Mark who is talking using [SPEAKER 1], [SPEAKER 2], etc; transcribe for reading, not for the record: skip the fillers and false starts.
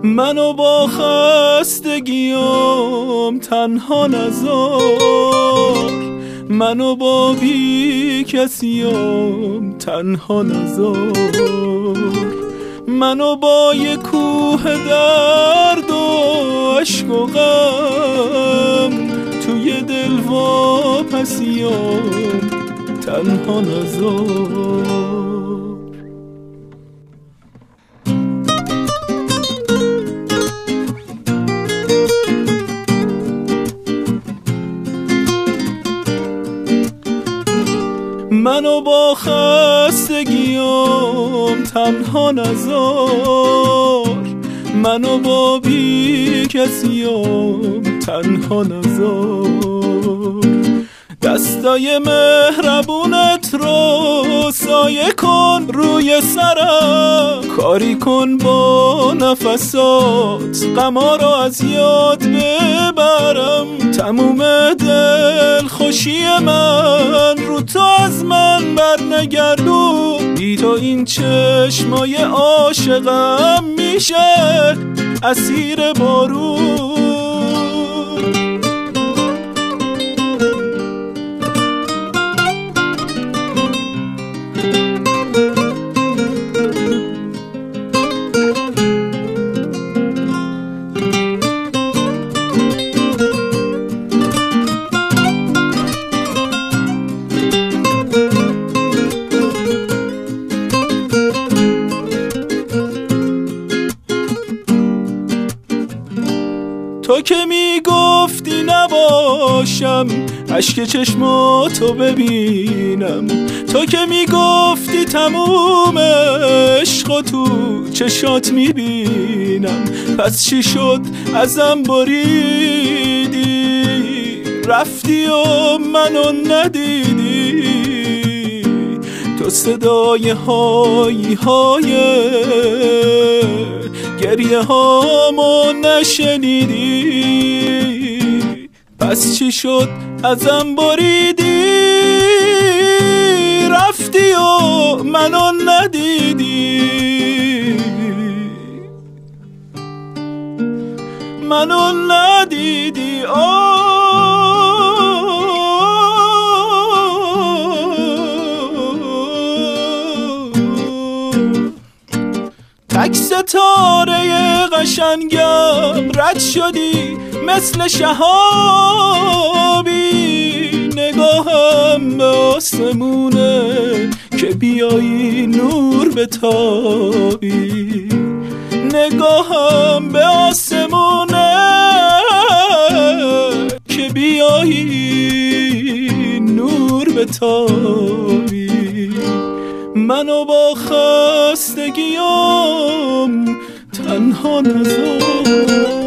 [SPEAKER 1] منو با خستگیام تنها نذار، منو با بی کسیام تنها نذار، منو با یه کوه درد و عشق و غم توی دل واپسیام تنها نذار. منو با خستگیام تنها نذار، منو با بی کسیام تنها نذار. دستای مهربونت رو سایه کن روی سرم، کاری کن با نفسات غما رو از یاد ببرم. تموم دل خوشی من رو تو از من بر نگردون، بی تو این چشمای عاشقم میشه اسیر بارون. تو که میگفتی نباشم اشک چشماتو ببینم، تو که میگفتی تموم عشق تو چشات میبینم، پس چی شد ازم بریدی رفتی و منو ندیدی؟ تو صدای های های گریه هامو نشنیدی، پس چی شد ازم بریدی رفتی و منو ندیدی؟ منو ندیدی تک ستاره قشنگم رد شدی مثل شهابی، نگاهم به آسمونه که بیایی نور بتابی، نگاهم به آسمونه که بیایی نور بتابی. منو با خستگیام تنها نذار.